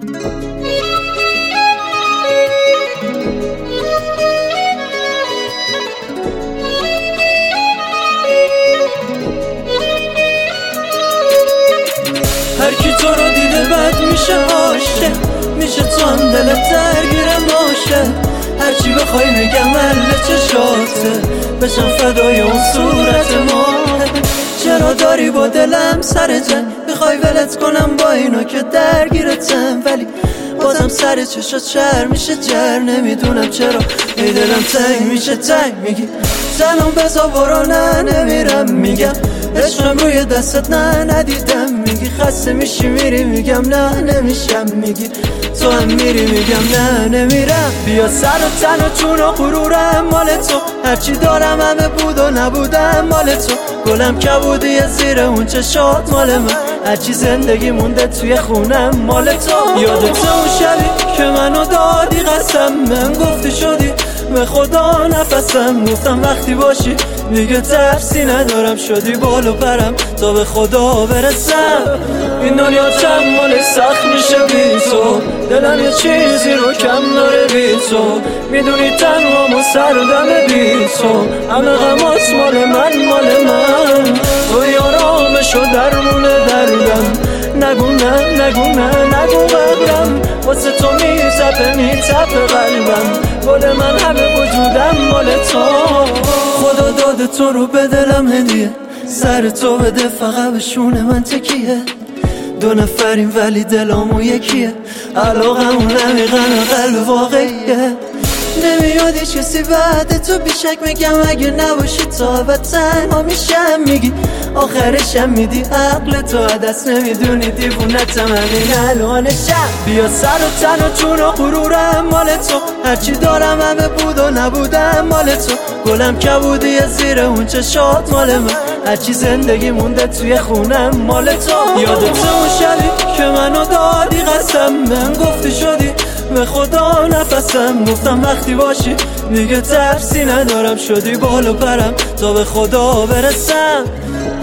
هر کی تو رو دیده بد میشه عاشق، میشه تو هم دلت درگیرم باشه. هرچی بخوای میگم مله چشاته، بشم فدای اون صورت ما. چرا داری با دلم سر جنگ، میخوای ولت کنم با اینا که درگیرتم، ولی بازم سر چشات شر میشه جر. نمیدونم چرا ای دلم تنگ میشه تنگ، میگی زنم بزا برو نه نمیرم، میگم عشقم روی دستت نه ندیدم، میگی خسته میشی میری، میگم نه نمیشم، میگی تو هم میری، میگم نه نمیرم. بیا سر و تن و چون و غرورم مال تو، هرچی دارم همه بود و نبودم مال تو. گلم کبودی زیر اون چشات مال من، هرچی زندگی مونده توی خونم مال تو. یادت اون شبی که منو دادی قسم، من گفتی شدی به خدا نفسم، گفتم وقتی باشی دیگه ترسی ندارم، شدی بال و پرم تا به خدا برسم. این دنیا چند مال سخت میشه بی تو، دلم یه چیزی رو کم داره بی تو. میدونی تنهام و سردم بی تو، همه غمات مال من. تو یارامش و درمون دردم، نگو نه نگو نه نگو قبرم، واسه تو میتپه قلبم. گل من همه وجودم مال تو، خدا داده تو رو به دلم هدیه، سر تو بده فقط به شونه من تکیه. دو نفریم ولی دلامو یکیه، علاقمون عمیقن و قلب واقعیه. نمیاد هیچ کسی بعد تو بیشک، میگم اگه نباشی تا ابد تنها میشم، میگی آخرشم میدی عقل تو دست، نمیدونی دیوونتم همین الانشم. بیا سر و تن و چون و غرورم مال تو، هرچی دارم همه بود و نبودم مال تو. گلم کبودی زیر اون چشات مال من، هرچی زندگی مونده توی خونم مال تو. یادت اون شبی که منو دادی قسم، من گفتی شدی به خدا نفسم، گفتم وقتی باشی دیگه ترسی ندارم، شدی بال و پرم تا به خدا برسم.